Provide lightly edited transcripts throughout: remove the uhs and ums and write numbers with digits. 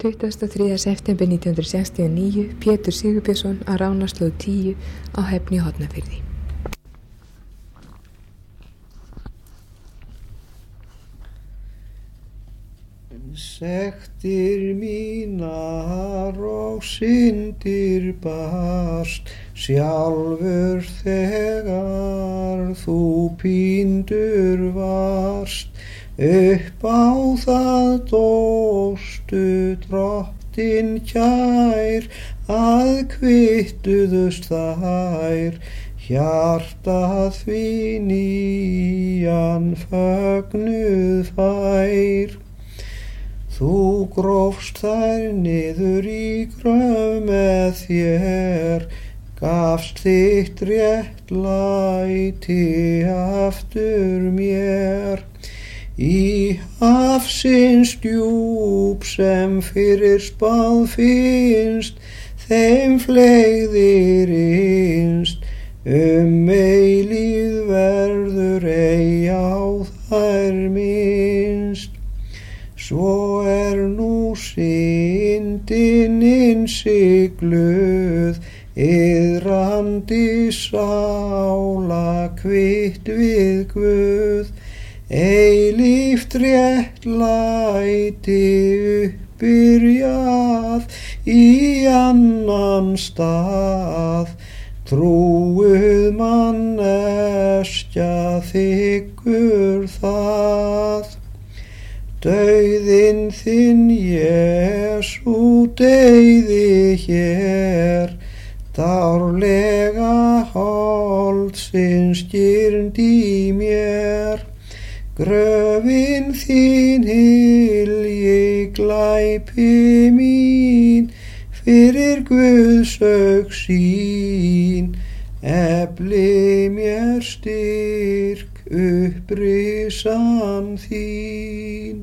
23. september 1969, Pétur Sigurbjörnsson á Ránarslóð 10 á Höfn í Hornafirði. Sektir mínar og syndir barst, sjálfur þegar þú píndur varst. Upp á það dóstu Drottinn kær, að kvittuðust þær, hjartað því nýjan fögnuð fær. Þú grófst þær niður í gröf með þér, gafst þitt réttlæti aftur mér. Í hafsins djúp sem fyrir spáð finnst, þeim fleygðir innst, eilífð verður ei á þær minnst. Svo nú syndin innsigluð, iðrandi sála kvitt við Guð, eilíft réttlæti uppbyrjað í annan stað. Trúið manneskja þykkur það. Dauðinn þinn, Jesú, deyði hér, dárlega holdsins gyrnd í mér. Gröfin þín hylji glæpi mín, fyrir Guðs augsýn, efli mér styrk upprisan þín.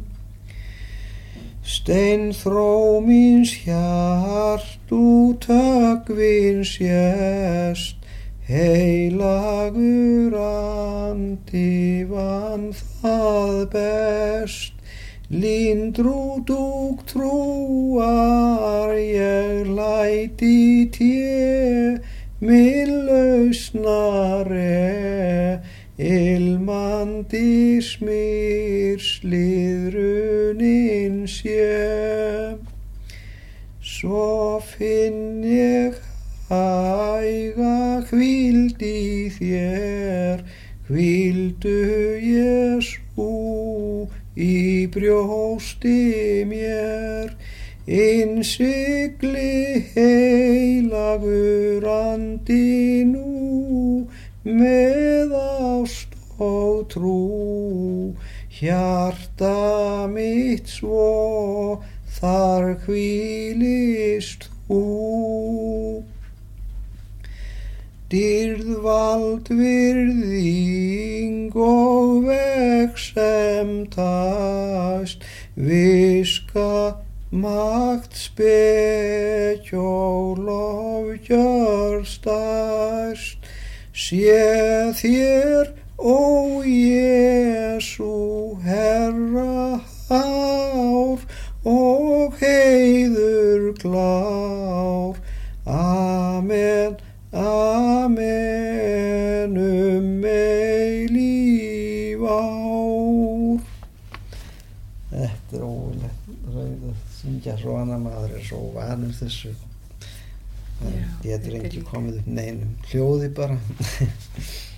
Steinþró míns hjart út höggvin sést, heilagur andi vann það best. Lindrúdúk trúar ég læt í minn lausnare, ilmandi smyrsliðrunin sé. Svo finn ég hæga hvíld í þér, hvíldu Jesú í brjósti mér. Innsigli heilagur andi nú, með ást og trú, hjarta mitt svo þar hvílist þú. Dýrð, vald, virðing og vegsemdast, viska, makt, speki og lofgjörð stærst. Sé þér, ó Jesú, Herra hár og heiður glár. Amen, amen, eilíf ár. Þetta ógurlegt að syngja svona, maður svo vanur þessu. Það getur ekki komið upp neinum hljóði bara.